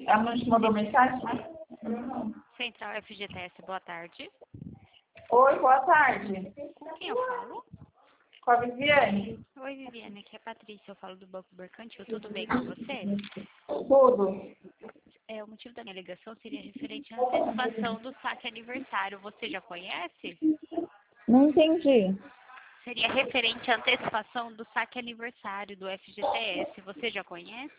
A mãe te mandou mensagem? Central FGTS, boa tarde. Oi, boa tarde. Com quem eu falo? Com a Viviane? Oi, Viviane, aqui é a Patrícia, eu falo do Banco Mercantil, tudo bem com você? Tudo. O motivo da minha ligação seria referente à antecipação do saque aniversário, você já conhece? Não entendi. Seria referente à antecipação do saque aniversário do FGTS, você já conhece?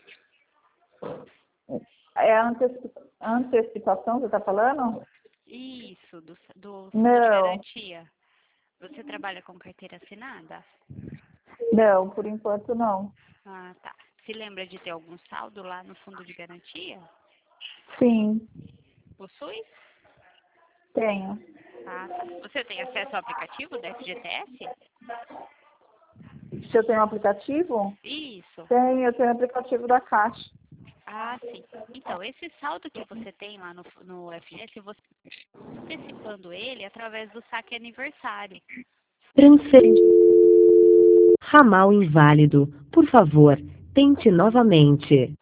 É a antecipação que você está falando? Isso, do Fundo de Não, Garantia. Você trabalha com carteira assinada? não, por enquanto não. Ah, tá. Se lembra de ter algum saldo lá no Fundo de Garantia? Sim, Possui? tenho. Ah, tá. Você tem acesso ao aplicativo da FGTS? Se eu tenho um aplicativo? Isso. Tenho, eu tenho o aplicativo da Caixa. Ah, sim. Então, esse saldo que você tem lá no FGTS, você está antecipando ele através do saque aniversário. Transferência. Ramal inválido. Por favor, tente novamente.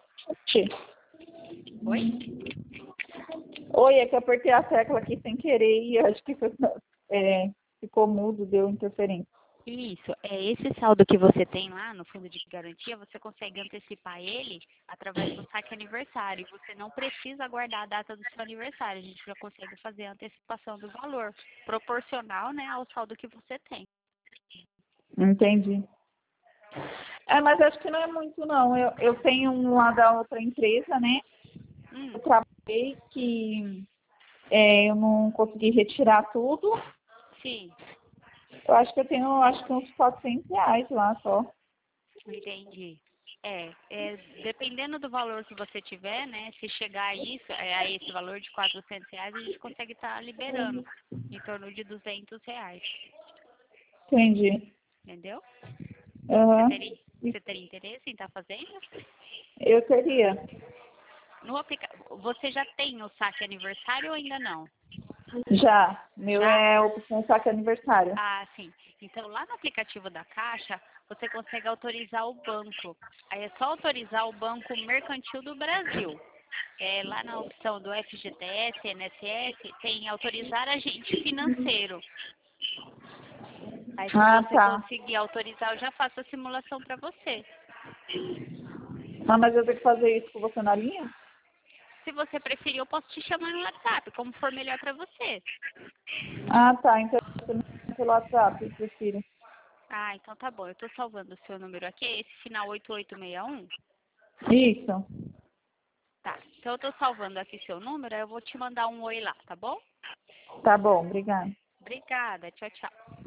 Oi? Oi, é que eu apertei a tecla aqui sem querer e acho que ficou mudo, deu interferência. Isso. Esse saldo que você tem lá no Fundo de Garantia, você consegue antecipar ele através do saque aniversário. Você não precisa aguardar a data do seu aniversário. A gente já consegue fazer a antecipação do valor, proporcional, né, ao saldo que você tem. Entendi. Mas acho que não é muito, não. Eu tenho um lá da outra empresa, né? Eu trabalhei que eu não consegui retirar tudo. Sim, Eu acho que eu tenho, acho que uns R$ 400 lá só. entendi. Dependendo do valor que você tiver, né, se chegar a isso, a esse valor de R$ 400, a gente consegue estar liberando em torno de R$ 200, Entendi. entendeu? Aham. Você teria interesse em estar fazendo? Eu teria. Você já tem o saque aniversário ou ainda não? Já. Meu Já? é opção saque aniversário. Ah, sim. Então, lá no aplicativo da Caixa, você consegue autorizar o banco. Aí é só autorizar o Banco Mercantil do Brasil. Lá na opção do FGTS, NSS, tem autorizar agente financeiro. Aí, se Ah, você tá. conseguir autorizar, eu já faço a simulação para você. Mas eu tenho que fazer isso com você na linha? Se você preferir, eu posso te chamar no WhatsApp, como for melhor para você. Ah, tá. Então, pelo WhatsApp, eu prefiro. Ah, então tá bom. Eu tô salvando o seu número aqui, esse final 8861. Isso. Tá. Então eu tô salvando aqui seu número, aí eu vou te mandar um oi lá, tá bom? Tá bom, obrigada. Obrigada. Tchau, tchau.